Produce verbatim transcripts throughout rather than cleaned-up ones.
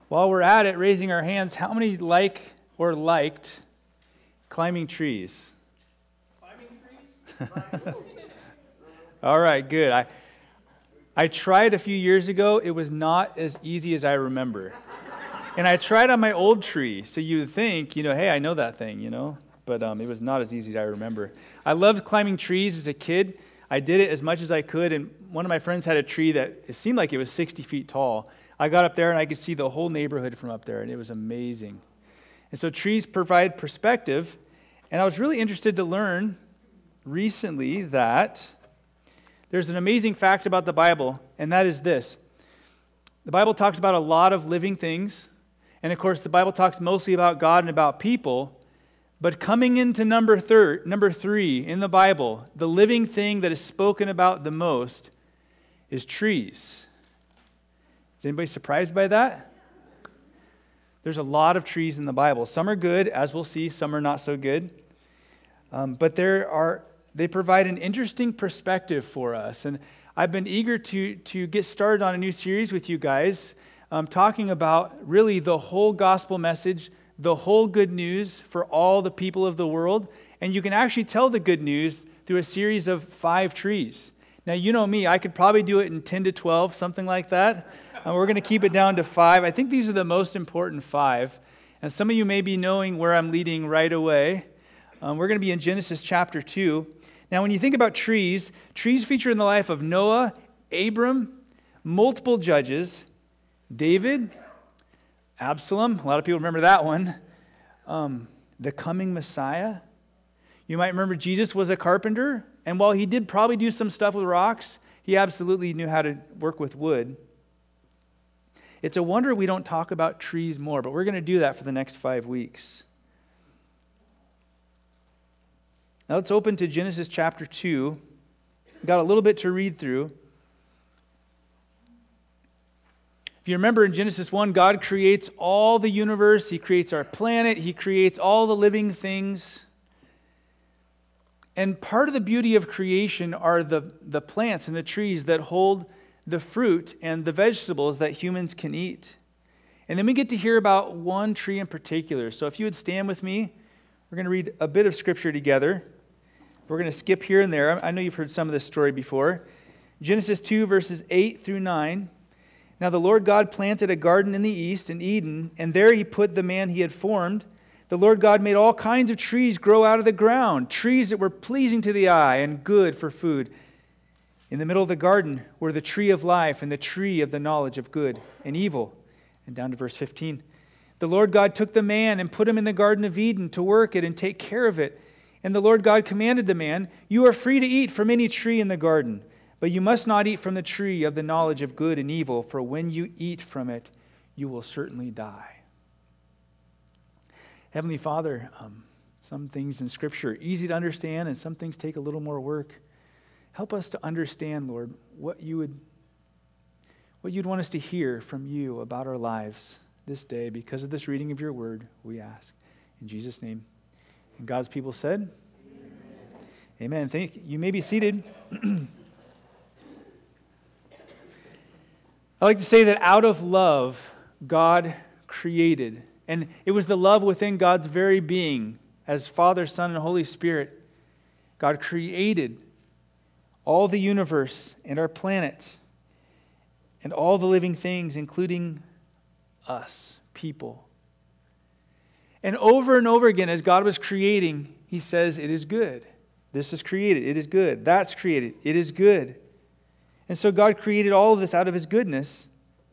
While we're at it, raising our hands, how many like or liked climbing trees? Climbing trees? All right, good. I I tried a few years ago. It was not as easy as I remember. And I tried on my old tree, so you would think, you know, hey, I know that thing, you know. But um, it was not as easy as I remember. I loved climbing trees as a kid. I did it as much as I could, and one of my friends had a tree that it seemed like it was sixty feet tall. I got up there and I could see the whole neighborhood from up there, and it was amazing. And so trees provide perspective, and I was really interested to learn recently that there's an amazing fact about the Bible, and that is this. The Bible talks about a lot of living things, and of course the Bible talks mostly about God and about people, but coming into number thir- number three in the Bible, the living thing that is spoken about the most is trees. Is anybody surprised by that? There's a lot of trees in the Bible. Some are good, as we'll see. Some are not so good. Um, but there are they provide an interesting perspective for us. And I've been eager to, to get started on a new series with you guys, um, talking about really the whole gospel message, the whole good news for all the people of the world. And you can actually tell the good news through a series of five trees. Now, you know me, I could probably do it in ten to twelve, something like that. And we're going to keep it down to five. I think these are the most important five. And some of you may be knowing where I'm leading right away. Um, we're going to be in Genesis chapter two. Now, when you think about trees, trees feature in the life of Noah, Abram, multiple judges, David, Absalom, a lot of people remember that one, um, the coming Messiah. You might remember Jesus was a carpenter, and while he did probably do some stuff with rocks, he absolutely knew how to work with wood. It's a wonder we don't talk about trees more, but we're going to do that for the next five weeks. Now let's open to Genesis chapter two. We've got a little bit to read through. If you remember in Genesis one, God creates all the universe. He creates our planet. He creates all the living things. And part of the beauty of creation are the, the plants and the trees that hold the fruit and the vegetables that humans can eat. And then we get to hear about one tree in particular. So if you would stand with me, we're going to read a bit of scripture together. We're going to skip here and there. I know you've heard some of this story before. Genesis two, verses eight through nine. Now the Lord God planted a garden in the east, in Eden, and there he put the man he had formed. The Lord God made all kinds of trees grow out of the ground, trees that were pleasing to the eye and good for food. In the middle of the garden were the tree of life and the tree of the knowledge of good and evil. And down to verse fifteen. The Lord God took the man and put him in the Garden of Eden to work it and take care of it. And the Lord God commanded the man, "You are free to eat from any tree in the garden, but you must not eat from the tree of the knowledge of good and evil, for when you eat from it, you will certainly die." Heavenly Father, um, some things in Scripture are easy to understand and some things take a little more work. Help us to understand, Lord, what you would, what you'd want us to hear from you about our lives this day. Because of this reading of your word, we ask. In Jesus' name. And God's people said, Amen. Amen. Thank you. You may be seated. I like to say that out of love, God created. And it was the love within God's very being, as Father, Son, and Holy Spirit. God created all the universe and our planet and all the living things, including us, people. And over and over again, as God was creating, he says, it is good. This is created. It is good. That's created. It is good. And so God created all of this out of his goodness.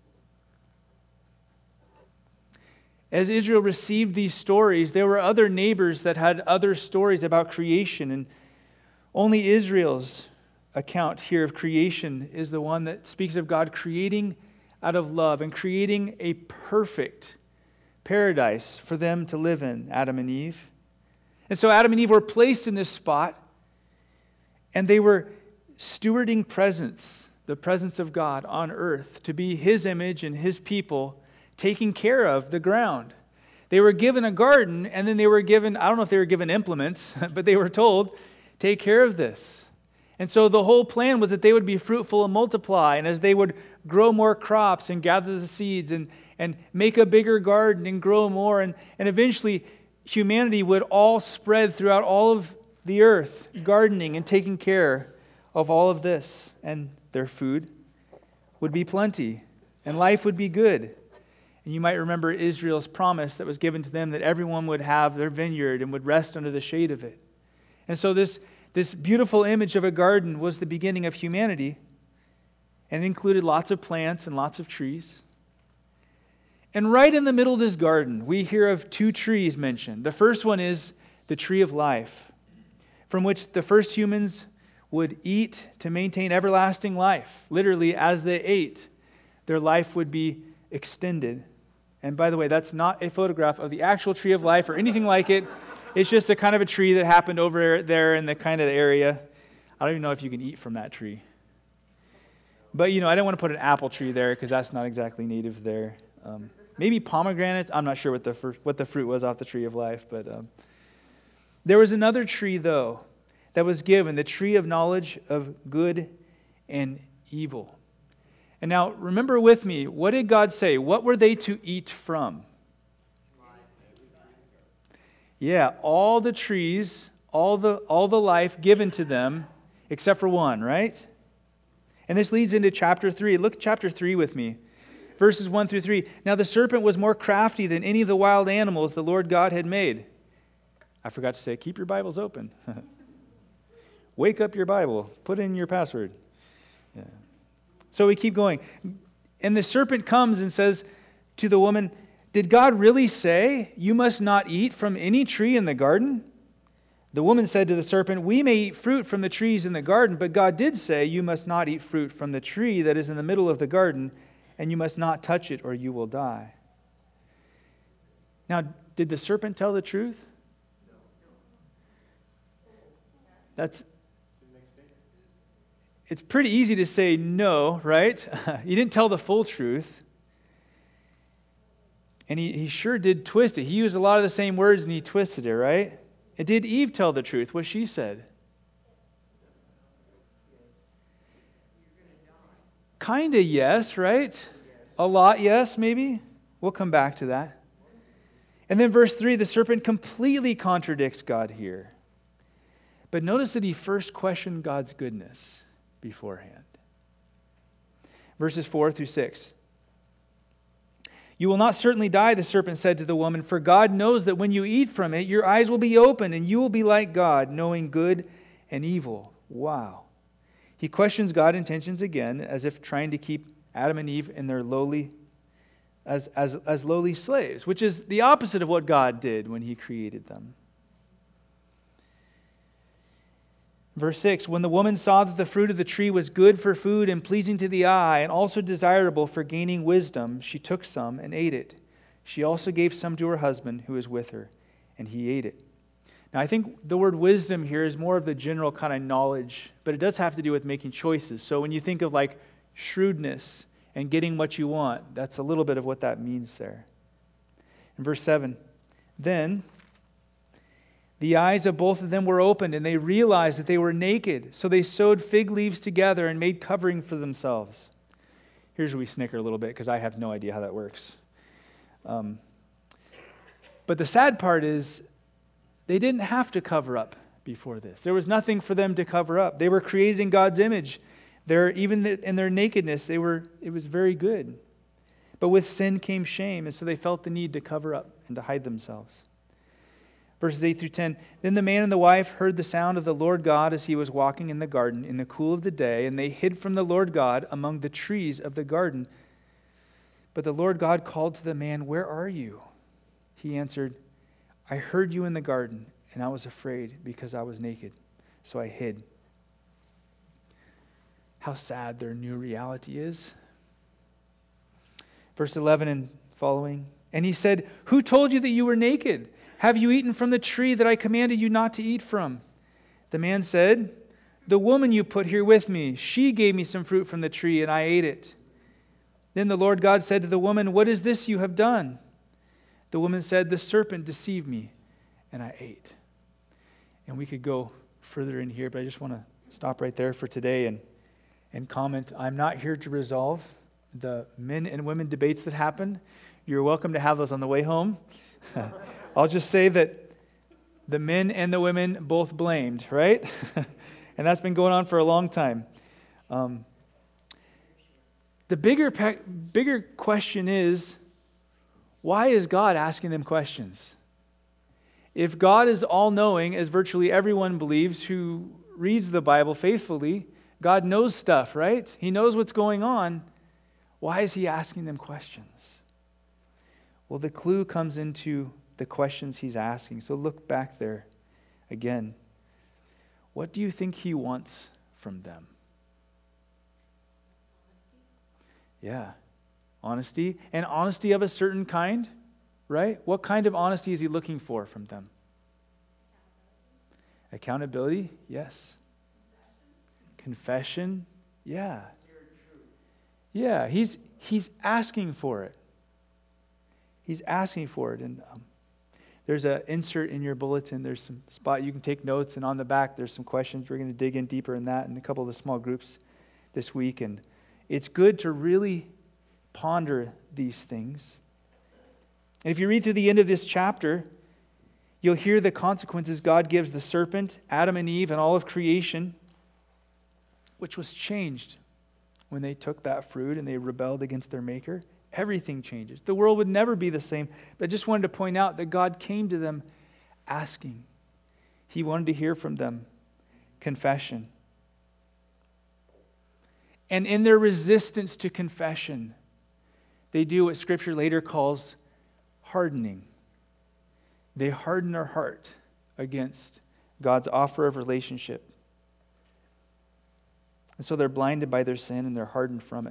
As Israel received these stories, there were other neighbors that had other stories about creation. And only Israel's account here of creation is the one that speaks of God creating out of love and creating a perfect paradise for them to live in, Adam and Eve. And so Adam and Eve were placed in this spot, and they were stewarding presence, the presence of God on earth, to be his image and his people, taking care of the ground. They were given a garden, and then they were given, I don't know if they were given implements, but they were told, take care of this. And so the whole plan was that they would be fruitful and multiply, and as they would grow more crops and gather the seeds and, and make a bigger garden and grow more. And, and eventually, humanity would all spread throughout all of the earth, gardening and taking care of all of this. And their food would be plenty, and life would be good. And you might remember Israel's promise that was given to them that everyone would have their vineyard and would rest under the shade of it. And so this, this beautiful image of a garden was the beginning of humanity, and it included lots of plants and lots of trees. And right in the middle of this garden, we hear of two trees mentioned. The first one is the tree of life, from which the first humans would eat to maintain everlasting life. Literally, as they ate, their life would be extended. And by the way, that's not a photograph of the actual tree of life or anything like it. It's just a kind of a tree that happened over there in the kind of area. I don't even know if you can eat from that tree. But, you know, I don't want to put an apple tree there because that's not exactly native there. Um, maybe pomegranates. I'm not sure what the fr- what the fruit was off the tree of life. But um, there was another tree, though, that was given, the tree of knowledge of good and evil. And now, remember with me, what did God say? What were they to eat from? Yeah, all the trees, all the all the life given to them, except for one, right? And this leads into chapter three. Look at chapter three with me. Verses one through three. Now the serpent was more crafty than any of the wild animals the Lord God had made. I forgot to say, keep your Bibles open. Wake up your Bible. Put in your password. Yeah. So we keep going. And the serpent comes and says to the woman, did God really say, you must not eat from any tree in the garden? The woman said to the serpent, we may eat fruit from the trees in the garden, but God did say, you must not eat fruit from the tree that is in the middle of the garden, and you must not touch it or you will die. Now, did the serpent tell the truth? That's It's pretty easy to say no, right? He didn't tell the full truth. And he, he sure did twist it. He used a lot of the same words and he twisted it, right? And did Eve tell the truth, what she said? Kind of yes, right? A lot yes, maybe? We'll come back to that. And then verse three, the serpent completely contradicts God here. But notice that he first questioned God's goodness beforehand. Verses four through six. You will not certainly die, the serpent said to the woman, for God knows that when you eat from it, your eyes will be opened and you will be like God, knowing good and evil. Wow. He questions God's intentions again, as if trying to keep Adam and Eve in their lowly, as, as, as lowly slaves, which is the opposite of what God did when he created them. Verse six, when the woman saw that the fruit of the tree was good for food and pleasing to the eye and also desirable for gaining wisdom, she took some and ate it. She also gave some to her husband who was with her, and he ate it. Now, I think the word wisdom here is more of the general kind of knowledge, but it does have to do with making choices. So when you think of like shrewdness and getting what you want, that's a little bit of what that means there. In verse seven, then the eyes of both of them were opened, and they realized that they were naked. So they sewed fig leaves together and made covering for themselves. Here's where we snicker a little bit, because I have no idea how that works. Um, but the sad part is, they didn't have to cover up before this. There was nothing for them to cover up. They were created in God's image. They're, even in their nakedness, they were. It was very good. But with sin came shame, and so they felt the need to cover up and to hide themselves. Verses eight through ten, then the man and the wife heard the sound of the Lord God as he was walking in the garden in the cool of the day, and they hid from the Lord God among the trees of the garden. But the Lord God called to the man, where are you? He answered, I heard you in the garden, and I was afraid because I was naked, so I hid. How sad their new reality is. Verse eleven and following, and he said, who told you that you were naked? Have you eaten from the tree that I commanded you not to eat from? The man said, the woman you put here with me, she gave me some fruit from the tree, and I ate it. Then the Lord God said to the woman, what is this you have done? The woman said, the serpent deceived me, and I ate. And we could go further in here, but I just want to stop right there for today and, and comment. I'm not here to resolve the men and women debates that happen, you're welcome to have those on the way home. I'll just say that the men and the women both blamed, right? And that's been going on for a long time. Um, the bigger, pe- bigger question is, why is God asking them questions? If God is all-knowing, as virtually everyone believes who reads the Bible faithfully, God knows stuff, right? He knows what's going on. Why is he asking them questions? Well, the clue comes into the questions he's asking. So look back there again. What do you think he wants from them? Yeah, honesty. And honesty of a certain kind, right? What kind of honesty is he looking for from them? Accountability, yes. Confession, yeah. Yeah, he's he's asking for it. He's asking for it. And um, there's an insert in your bulletin. There's some spot you can take notes. And on the back, there's some questions. We're going to dig in deeper in that in a couple of the small groups this week. And it's good to really ponder these things. And if you read through the end of this chapter, you'll hear the consequences God gives the serpent, Adam and Eve, and all of creation, which was changed when they took that fruit and they rebelled against their Maker. Everything changes. The world would never be the same. But I just wanted to point out that God came to them asking. He wanted to hear from them confession. And in their resistance to confession, they do what Scripture later calls hardening. They harden their heart against God's offer of relationship. And so they're blinded by their sin and they're hardened from it.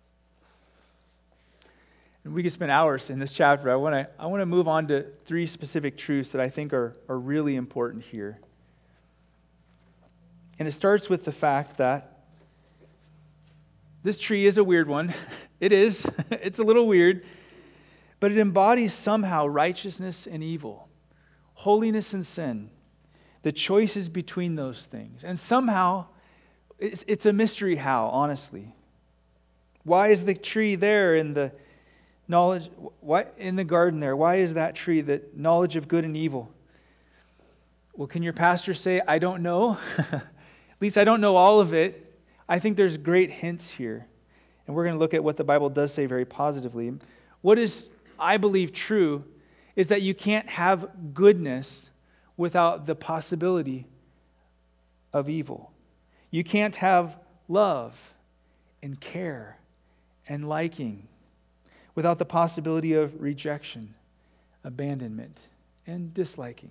And we could spend hours in this chapter. I want to I want to move on to three specific truths that I think are, are really important here. And it starts with the fact that this tree is a weird one. It is. It's a little weird. But it embodies somehow righteousness and evil, holiness and sin, the choices between those things. And somehow, it's, it's a mystery how, honestly. Why is the tree there in the knowledge, why in the garden there? Why is that tree the knowledge of good and evil? Well, can your pastor say, I don't know? At least I don't know all of it. I think there's great hints here. And we're going to look at what the Bible does say very positively. What is, I believe, true is that you can't have goodness without the possibility of evil. You can't have love and care and liking without the possibility of rejection, abandonment, and disliking.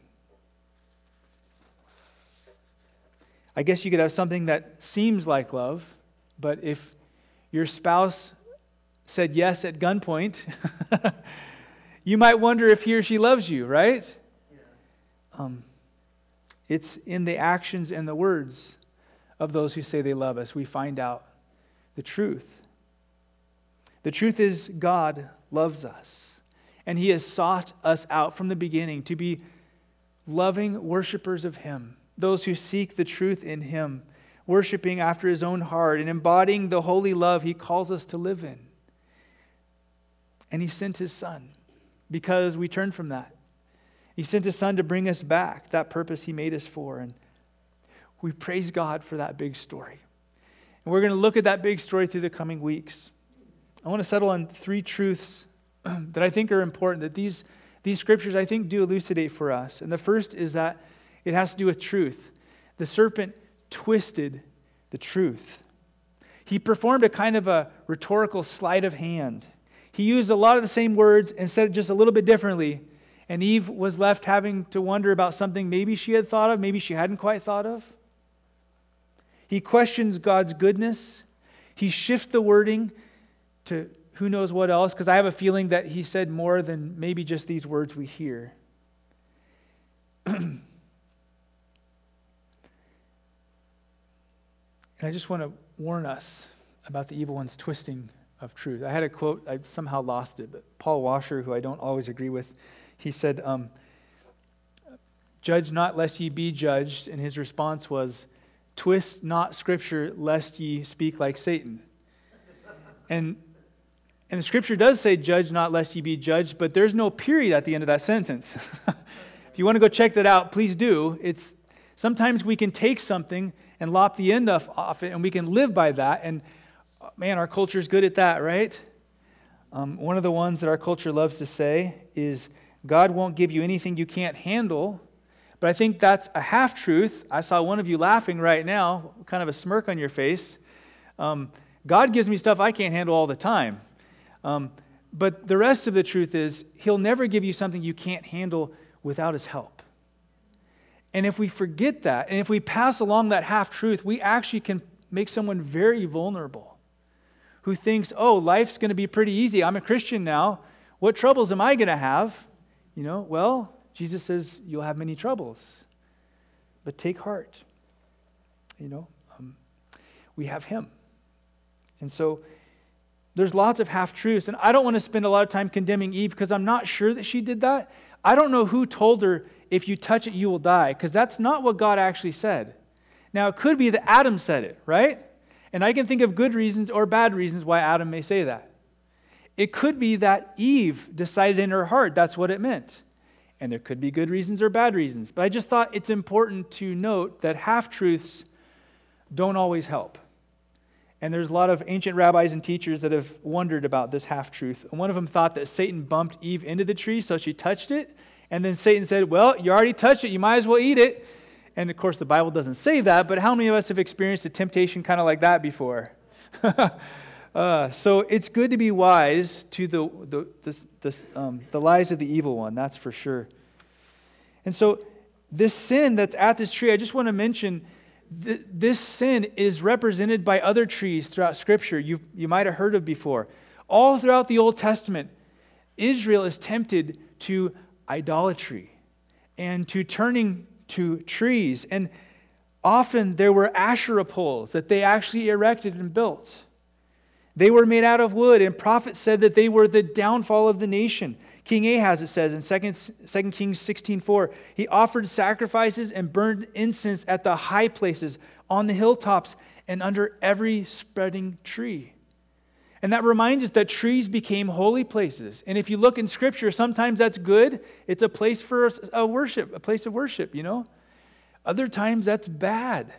I guess you could have something that seems like love, but if your spouse said yes at gunpoint, you might wonder if he or she loves you, right? Yeah. Um, it's in the actions and the words of those who say they love us we find out the truth. The truth is God loves us, and he has sought us out from the beginning to be loving worshipers of him, those who seek the truth in him, worshiping after his own heart and embodying the holy love he calls us to live in. And he sent his son because we turned from that. He sent his son to bring us back, that purpose he made us for. And we praise God for that big story. And we're going to look at that big story through the coming weeks. I want to settle on three truths that I think are important, that these, these scriptures, I think, do elucidate for us. And the first is that it has to do with truth. The serpent twisted the truth. He performed a kind of a rhetorical sleight of hand. He used a lot of the same words and said it just a little bit differently. And Eve was left having to wonder about something maybe she had thought of, maybe she hadn't quite thought of. He questions God's goodness. He shifts the wording to who knows what else, because I have a feeling that he said more than maybe just these words we hear. And I just want to warn us about the evil one's twisting of truth. I had a quote, I somehow lost it, but Paul Washer, who I don't always agree with, he said, um, judge not lest ye be judged, and his response was, twist not Scripture lest ye speak like Satan. And And the scripture does say, judge not lest ye be judged, but there's no period at the end of that sentence. If you want to go check that out, please do. It's sometimes we can take something and lop the end off, off it, and we can live by that. And man, our culture is good at that, right? Um, one of the ones that our culture loves to say is, God won't give you anything you can't handle. But I think that's a half-truth. I saw one of you laughing right now, kind of a smirk on your face. Um, God gives me stuff I can't handle all the time. Um, but the rest of the truth is, He'll never give you something you can't handle without His help. And if we forget that, and if we pass along that half-truth, we actually can make someone very vulnerable who thinks, oh, life's going to be pretty easy. I'm a Christian now. What troubles am I going to have? You know, well, Jesus says you'll have many troubles, but take heart. You know, um, we have Him. And so there's lots of half-truths, and I don't want to spend a lot of time condemning Eve because I'm not sure that she did that. I don't know who told her, if you touch it, you will die, because that's not what God actually said. Now, it could be that Adam said it, right? And I can think of good reasons or bad reasons why Adam may say that. It could be that Eve decided in her heart that's what it meant. And there could be good reasons or bad reasons. But I just thought it's important to note that half-truths don't always help. And there's a lot of ancient rabbis and teachers that have wondered about this half-truth. And one of them thought that Satan bumped Eve into the tree, so she touched it. And then Satan said, well, you already touched it, you might as well eat it. And of course, the Bible doesn't say that, but how many of us have experienced a temptation kind of like that before? uh, so it's good to be wise to the the this, this, um, the lies of the evil one, that's for sure. And so this sin that's at this tree, I just want to mention, th- this sin is represented by other trees throughout Scripture you, you might have heard of before. All throughout the Old Testament, Israel is tempted to idolatry and to turning to trees. And often there were Asherah poles that they actually erected and built. They were made out of wood, and prophets said that they were the downfall of the nation. King Ahaz, it says in Second Kings sixteen four, he offered sacrifices and burned incense at the high places, on the hilltops, and under every spreading tree. And that reminds us that trees became holy places. And if you look in Scripture, sometimes that's good. It's a place for a worship, a place of worship, you know. Other times that's bad.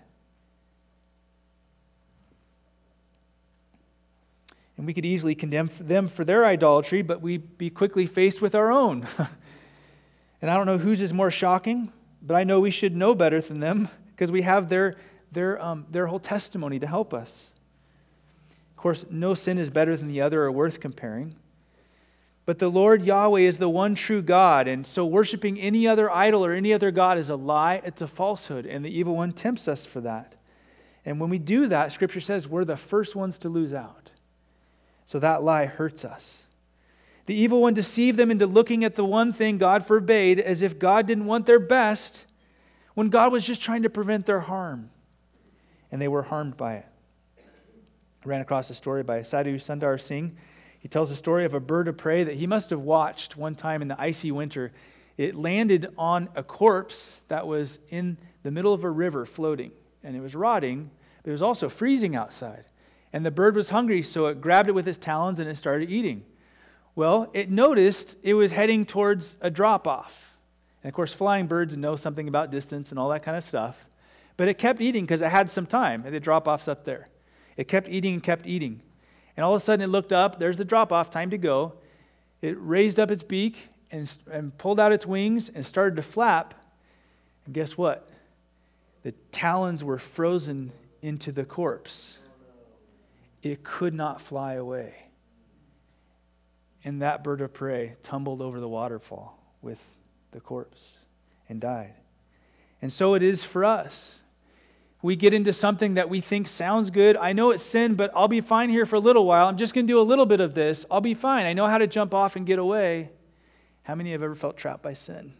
And we could easily condemn them for their idolatry, but we'd be quickly faced with our own. And I don't know whose is more shocking, but I know we should know better than them because we have their, their, um, their whole testimony to help us. Of course, no sin is better than the other or worth comparing. But the Lord Yahweh is the one true God, and so worshiping any other idol or any other God is a lie, it's a falsehood, and the evil one tempts us for that. And when we do that, Scripture says we're the first ones to lose out. So that lie hurts us. The evil one deceived them into looking at the one thing God forbade as if God didn't want their best, when God was just trying to prevent their harm. And they were harmed by it. I ran across a story by Sadhu Sundar Singh. He tells a story of a bird of prey that he must have watched one time in the icy winter. It landed on a corpse that was in the middle of a river floating. And it was rotting, but it was also freezing outside. And the bird was hungry, so it grabbed it with its talons and it started eating. Well, it noticed it was heading towards a drop-off. And of course, flying birds know something about distance and all that kind of stuff. But it kept eating because it had some time, and the drop-off's up there. It kept eating and kept eating. And all of a sudden it looked up, there's the drop-off, time to go. It raised up its beak and, and pulled out its wings and started to flap. And guess what? The talons were frozen into the corpse. It could not fly away. And that bird of prey tumbled over the waterfall with the corpse and died. And so it is for us. We get into something that we think sounds good. I know it's sin, but I'll be fine here for a little while. I'm just going to do a little bit of this. I'll be fine. I know how to jump off and get away. How many have ever felt trapped by sin?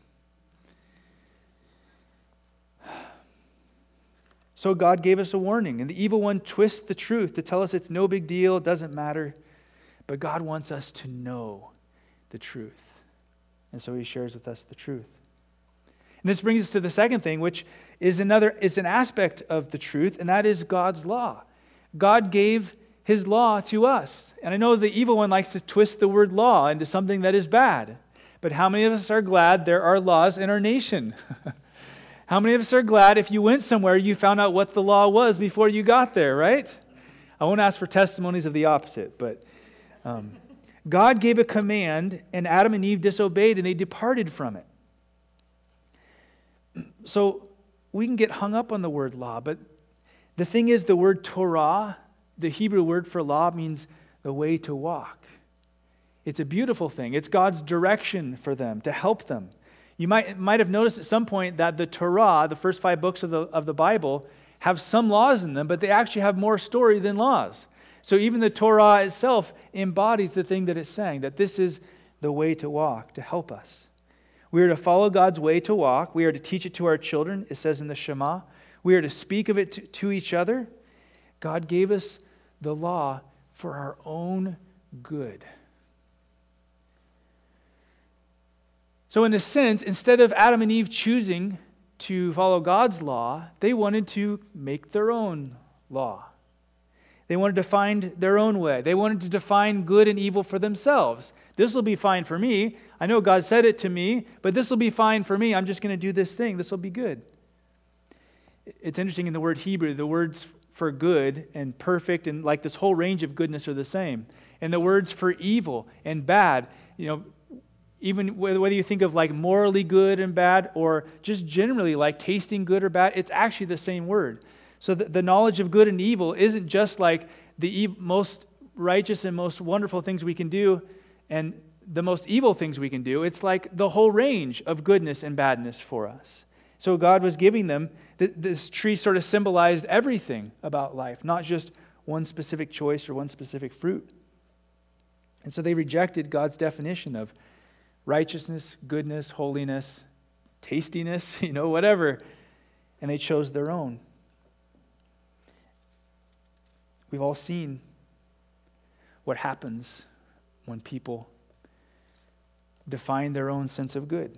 So God gave us a warning, and the evil one twists the truth to tell us it's no big deal, it doesn't matter. But God wants us to know the truth. And so he shares with us the truth. And this brings us to the second thing, which is another is an aspect of the truth, and that is God's law. God gave his law to us. And I know the evil one likes to twist the word law into something that is bad. But how many of us are glad there are laws in our nation? How many of us are glad if you went somewhere, you found out what the law was before you got there, right? I won't ask for testimonies of the opposite, but um, God gave a command, and Adam and Eve disobeyed, and they departed from it. So we can get hung up on the word law, but the thing is, the word Torah, the Hebrew word for law, means the way to walk. It's a beautiful thing. It's God's direction for them, to help them. You might, might have noticed at some point that the Torah, the first five books of the, of the Bible, have some laws in them, but they actually have more story than laws. So even the Torah itself embodies the thing that it's saying, that this is the way to walk, to help us. We are to follow God's way to walk. We are to teach it to our children, it says in the Shema. We are to speak of it to, to each other. God gave us the law for our own good. So in a sense, instead of Adam and Eve choosing to follow God's law, they wanted to make their own law. They wanted to find their own way. They wanted to define good and evil for themselves. This will be fine for me. I know God said it to me, but this will be fine for me. I'm just going to do this thing. This will be good. It's interesting in the word Hebrew, the words for good and perfect and like this whole range of goodness are the same. And the words for evil and bad, you know, even whether you think of like morally good and bad or just generally like tasting good or bad, it's actually the same word. So the, the knowledge of good and evil isn't just like the ev- most righteous and most wonderful things we can do and the most evil things we can do. It's like the whole range of goodness and badness for us. So God was giving them, th- this tree sort of symbolized everything about life, not just one specific choice or one specific fruit. And so they rejected God's definition of righteousness, goodness, holiness, tastiness, you know, whatever. And they chose their own. We've all seen what happens when people define their own sense of good.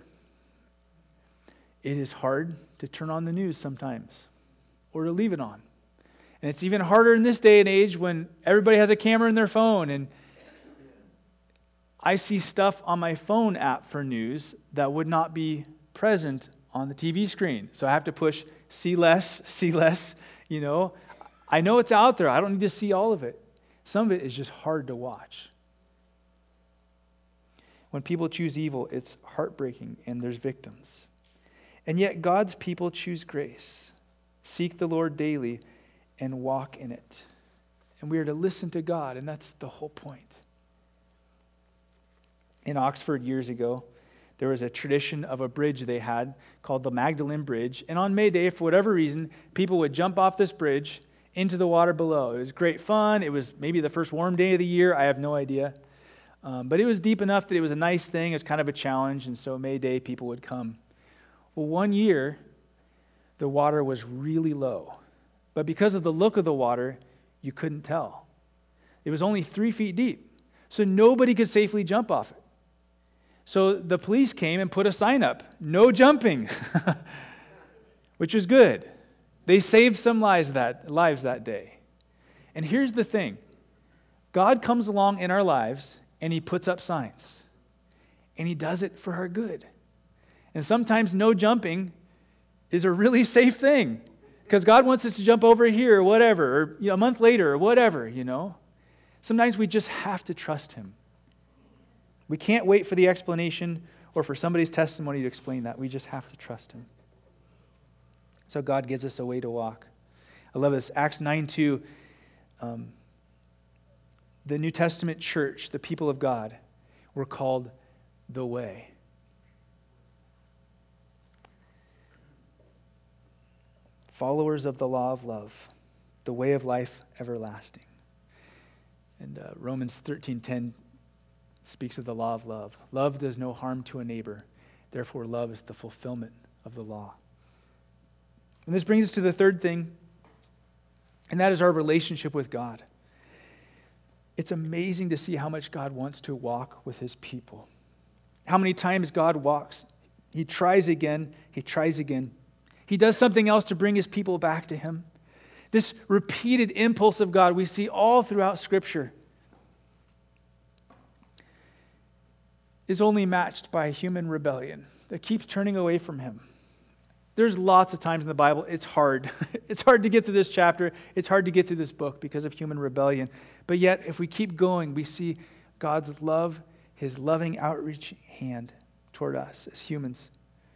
It is hard to turn on the news sometimes or to leave it on. And it's even harder in this day and age when everybody has a camera in their phone, and I see stuff on my phone app for news that would not be present on the T V screen. So I have to push see less, see less, you know. I know it's out there. I don't need to see all of it. Some of it is just hard to watch. When people choose evil, it's heartbreaking and there's victims. And yet God's people choose grace, seek the Lord daily, and walk in it. And we are to listen to God, and that's the whole point. In Oxford years ago, there was a tradition of a bridge they had called the Magdalen Bridge. And on May Day, for whatever reason, people would jump off this bridge into the water below. It was great fun. It was maybe the first warm day of the year. I have no idea. Um, but it was deep enough that it was a nice thing. It was kind of a challenge. And so May Day, people would come. Well, one year, the water was really low. But because of the look of the water, you couldn't tell. It was only three feet deep. So nobody could safely jump off it. So the police came and put a sign up, no jumping, which was good. They saved some lives that, lives that day. And here's the thing. God comes along in our lives and he puts up signs. And he does it for our good. And sometimes no jumping is a really safe thing. Because God wants us to jump over here or whatever, or you know, a month later or whatever, you know. Sometimes we just have to trust him. We can't wait for the explanation or for somebody's testimony to explain that. We just have to trust him. So God gives us a way to walk. I love this. Acts nine two, um, the New Testament church, the people of God, were called the way. Followers of the law of love, the way of life everlasting. And uh, Romans thirteen ten speaks of the law of love. Love does no harm to a neighbor. Therefore, love is the fulfillment of the law. And this brings us to the third thing, and that is our relationship with God. It's amazing to see how much God wants to walk with his people. How many times God walks. He tries again. He tries again. He does something else to bring his people back to him. This repeated impulse of God we see all throughout Scripture is only matched by human rebellion that keeps turning away from him. There's lots of times in the Bible it's hard. It's hard to get through this chapter. It's hard to get through this book because of human rebellion. But yet, if we keep going, we see God's love, his loving outreach hand toward us as humans.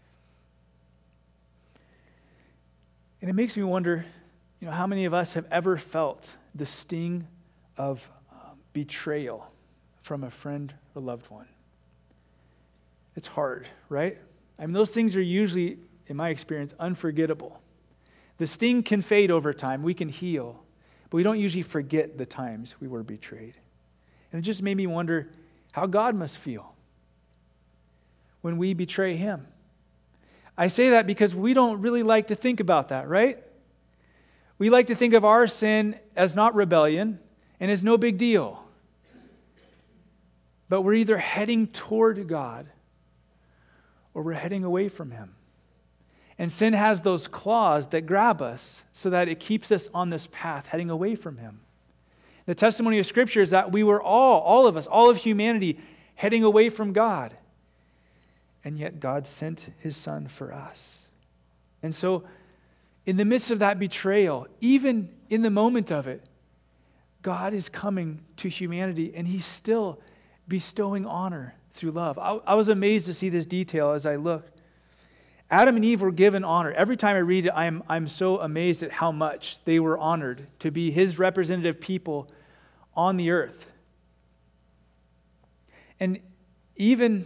And it makes me wonder, you know, how many of us have ever felt the sting of um, betrayal from a friend or loved one? It's hard, right? I mean, those things are usually, in my experience, unforgettable. The sting can fade over time. We can heal. But we don't usually forget the times we were betrayed. And it just made me wonder how God must feel when we betray him. I say that because we don't really like to think about that, right? We like to think of our sin as not rebellion and as no big deal. But we're either heading toward God or we're heading away from him. And sin has those claws that grab us so that it keeps us on this path heading away from him. The testimony of Scripture is that we were all, all of us, all of humanity, heading away from God. And yet God sent his Son for us. And so, in the midst of that betrayal, even in the moment of it, God is coming to humanity and he's still bestowing honor through love. I, I was amazed to see this detail as I looked. Adam and Eve were given honor. Every time I read it, I'm, I'm so amazed at how much they were honored to be his representative people on the earth. And even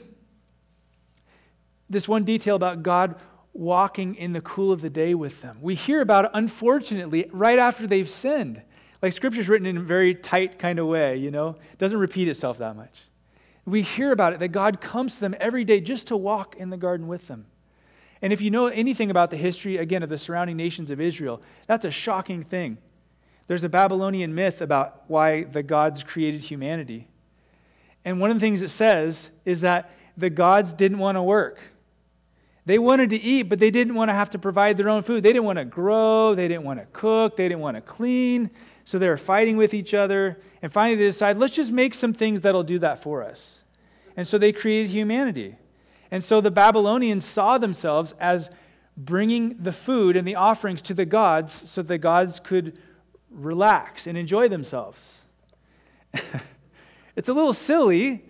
this one detail about God walking in the cool of the day with them. We hear about it, unfortunately, right after they've sinned. Like Scripture's written in a very tight kind of way, you know. It doesn't repeat itself that much. We hear about it, that God comes to them every day just to walk in the garden with them. And if you know anything about the history, again, of the surrounding nations of Israel, that's a shocking thing. There's a Babylonian myth about why the gods created humanity. And one of the things it says is that the gods didn't want to work. They wanted to eat, but they didn't want to have to provide their own food. They didn't want to grow. They didn't want to cook. They didn't want to clean. So they were fighting with each other. And finally they decided, let's just make some things that'll do that for us. And so they created humanity. And so the Babylonians saw themselves as bringing the food and the offerings to the gods so the gods could relax and enjoy themselves. It's a little silly.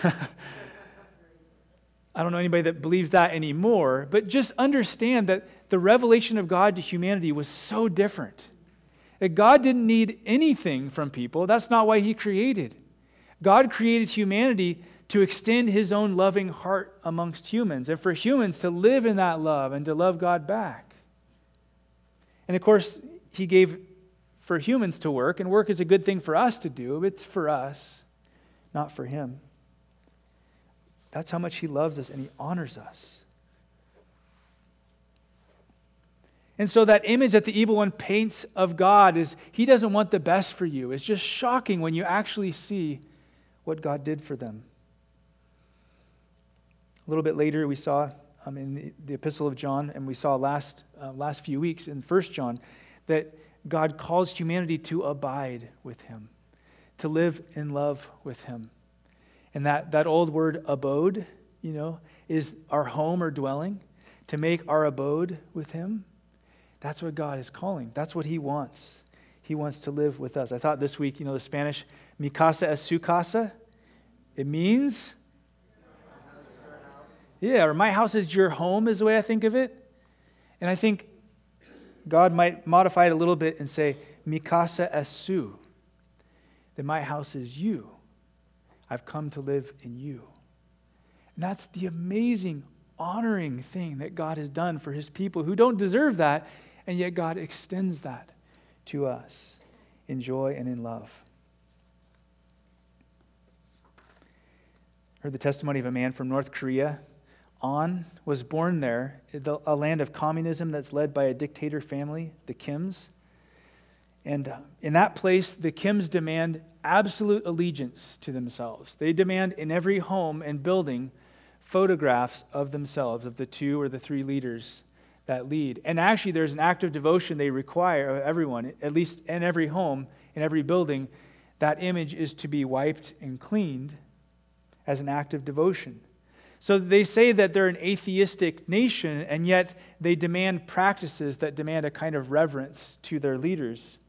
I don't know anybody that believes that anymore, but just understand that the revelation of God to humanity was so different. That God didn't need anything from people. That's not why he created. God created humanity to extend his own loving heart amongst humans and for humans to live in that love and to love God back. And of course, he gave for humans to work, and work is a good thing for us to do. It's for us, not for him. That's how much he loves us and he honors us. And so that image that the evil one paints of God is he doesn't want the best for you. It's just shocking when you actually see what God did for them. A little bit later, we saw um, in the, the Epistle of John, and we saw last uh, last few weeks in First John, that God calls humanity to abide with him, to live in love with him. And that, that old word abode, you know, is our home or dwelling, to make our abode with him. That's what God is calling. That's what he wants. He wants to live with us. I thought this week, you know, the Spanish, mi casa es su casa. It means, yeah, or my house is your home is the way I think of it. And I think God might modify it a little bit and say, mi casa es su, that my house is you. I've come to live in you. And that's the amazing, honoring thing that God has done for his people who don't deserve that, and yet God extends that to us in joy and in love. I heard the testimony of a man from North Korea. On was born there, a land of communism that's led by a dictator family, the Kims. And in that place, the Kims demand absolute allegiance to themselves. They demand in every home and building photographs of themselves, of the two or the three leaders that lead. And actually, there's an act of devotion they require of everyone, at least in every home, in every building. That image is to be wiped and cleaned as an act of devotion. So they say that they're an atheistic nation, and yet they demand practices that demand a kind of reverence to their leaders.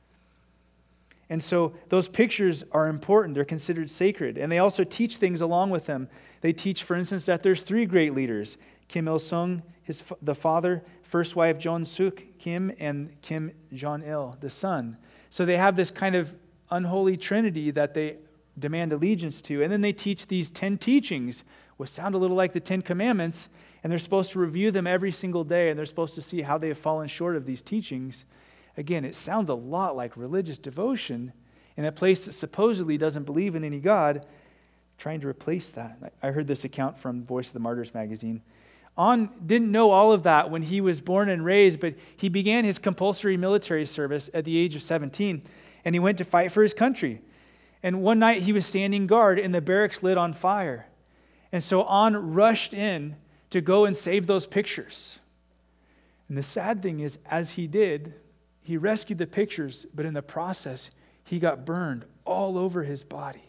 And so those pictures are important. They're considered sacred. And they also teach things along with them. They teach, for instance, that there's three great leaders: Kim Il-sung, his, the father, first wife Jong Suk Kim, and Kim Jong-il, the son. So they have this kind of unholy trinity that they demand allegiance to. And then they teach these ten teachings, which sound a little like the Ten Commandments, and they're supposed to review them every single day, and they're supposed to see how they have fallen short of these teachings. Again, it sounds a lot like religious devotion in a place that supposedly doesn't believe in any God, trying to replace that. I heard this account from Voice of the Martyrs magazine. On didn't know all of that when he was born and raised, but he began his compulsory military service at the age of seventeen, and he went to fight for his country. And one night he was standing guard, and the barracks lit on fire. And so On rushed in to go and save those pictures. And the sad thing is, as he did, he rescued the pictures, but in the process, he got burned all over his body.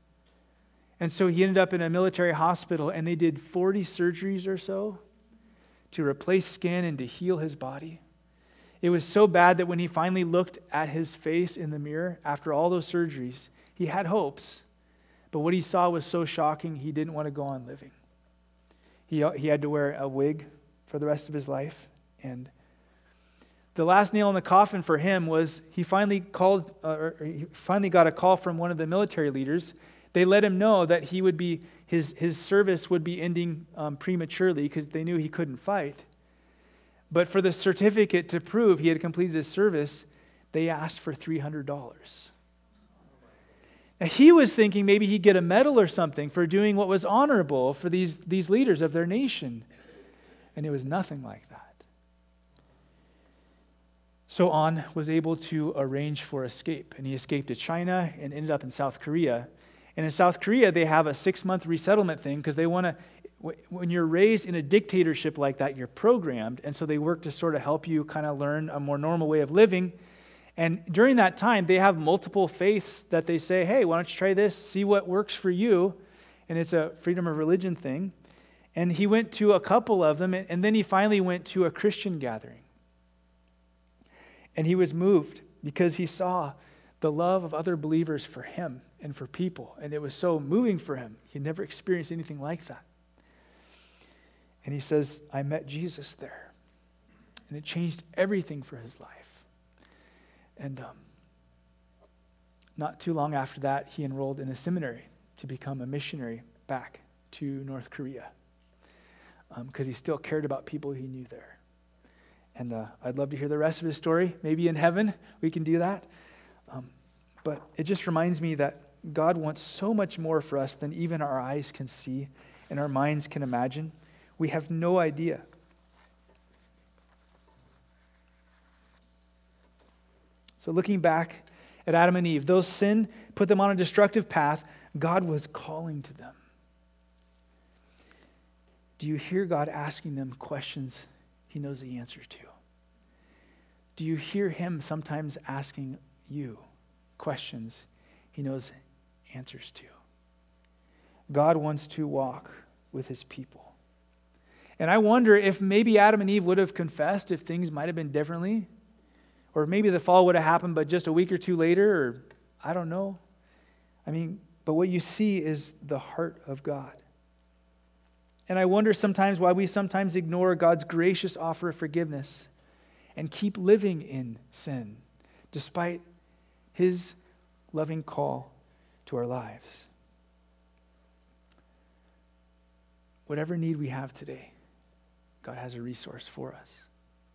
And so he ended up in a military hospital, and they did forty surgeries or so to replace skin and to heal his body. It was so bad that when he finally looked at his face in the mirror after all those surgeries, he had hopes, but what he saw was so shocking, he didn't want to go on living. He, he had to wear a wig for the rest of his life, and the last nail in the coffin for him was he finally called, uh, or he finally got a call from one of the military leaders. They let him know that he would be his his service would be ending um, prematurely because they knew he couldn't fight. But for the certificate to prove he had completed his service, they asked for three hundred dollars. Now he was thinking maybe he'd get a medal or something for doing what was honorable for these, these leaders of their nation. And it was nothing like that. So On was able to arrange for escape, and he escaped to China and ended up in South Korea. And in South Korea, they have a six-month resettlement thing because they want to, when you're raised in a dictatorship like that, you're programmed, and so they work to sort of help you kind of learn a more normal way of living. And during that time, they have multiple faiths that they say, hey, why don't you try this, see what works for you, and it's a freedom of religion thing. And he went to a couple of them, and then he finally went to a Christian gathering. And he was moved because he saw the love of other believers for him and for people. And it was so moving for him. He had never experienced anything like that. And he says, I met Jesus there. And it changed everything for his life. And um, not too long after that, he enrolled in a seminary to become a missionary back to North Korea. Because um, he still cared about people he knew there. And uh, I'd love to hear the rest of his story. Maybe in heaven we can do that. Um, but it just reminds me that God wants so much more for us than even our eyes can see and our minds can imagine. We have no idea. So looking back at Adam and Eve, though sin put them on a destructive path, God was calling to them. Do you hear God asking them questions He knows the answer to? Do you hear him sometimes asking you questions he knows answers to? God wants to walk with his people. And I wonder if maybe Adam and Eve would have confessed if things might have been differently. Or maybe the fall would have happened but just a week or two later, or I don't know. I mean, but what you see is the heart of God. And I wonder sometimes why we sometimes ignore God's gracious offer of forgiveness and keep living in sin, despite his loving call to our lives. Whatever need we have today, God has a resource for us.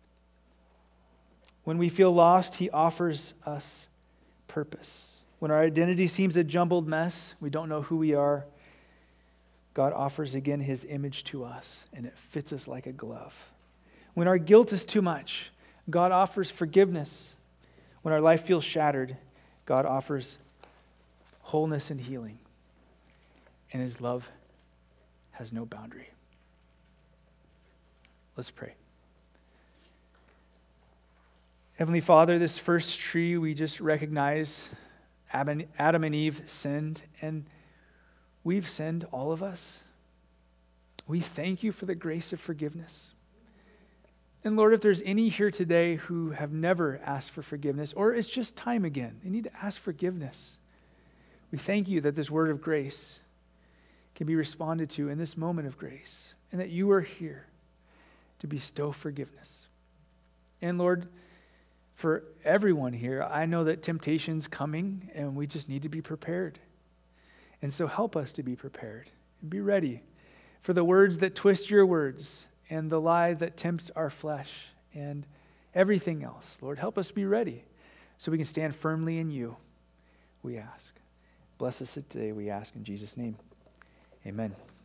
When we feel lost, he offers us purpose. When our identity seems a jumbled mess, we don't know who we are, God offers again his image to us, and it fits us like a glove. When our guilt is too much, God offers forgiveness. When our life feels shattered, God offers wholeness and healing. And his love has no boundary. Let's pray. Heavenly Father, this first tree, we just recognize Adam and Eve sinned, and we've sinned, all of us. We thank you for the grace of forgiveness. And Lord, if there's any here today who have never asked for forgiveness, or it's just time again, they need to ask forgiveness. We thank you that this word of grace can be responded to in this moment of grace, and that you are here to bestow forgiveness. And Lord, for everyone here, I know that temptation's coming, and we just need to be prepared. And so help us to be prepared and be ready for the words that twist your words and the lie that tempts our flesh and everything else. Lord, help us be ready so we can stand firmly in you, we ask. Bless us today, we ask in Jesus' name. Amen.